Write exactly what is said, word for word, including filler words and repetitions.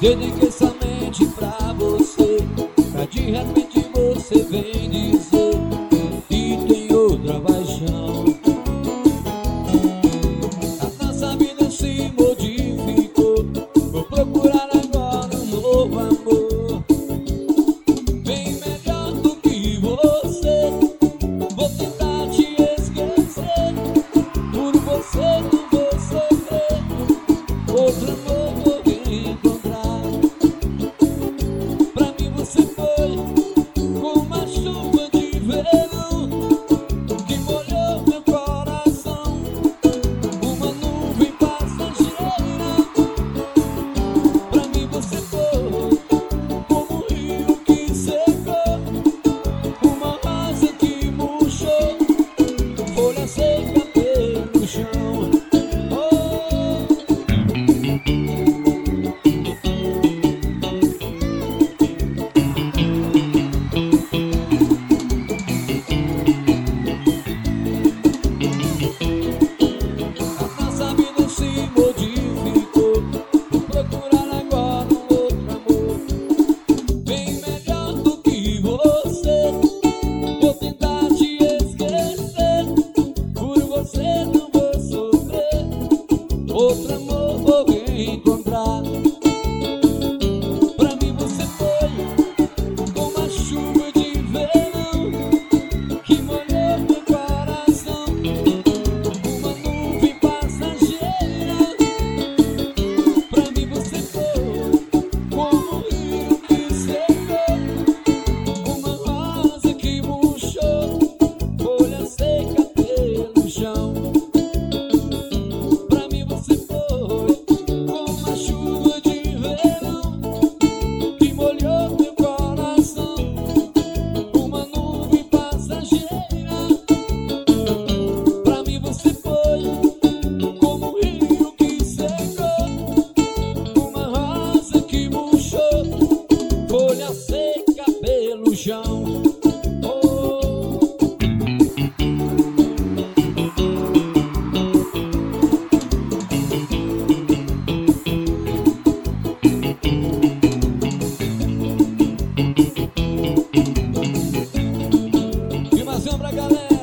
Dediquei somente pra você, pra de repente você vem dizer que tem outra paixão. A nossa vida se modificou, vou procurar agora um novo amor, bem melhor do que você. Vou tentar te esquecer, por você não vou sofrer. Outro amor vou encontrar. Pra mim você foi como uma chuva de verão que molhou meu coração, uma nuvem passageira. Pra mim você foi como um rio que secou, uma rosa que murchou, folha seca pelo chão. Outro amor vou encontrar. Pra mim você foi como uma chuva de verão que molhou meu coração, uma nuvem passageira. Pra mim você foi como um rio que secou, uma rosa que murchou, folha seca pelo chão. Folha seca pelo chão. Oh. Filmação pra galera.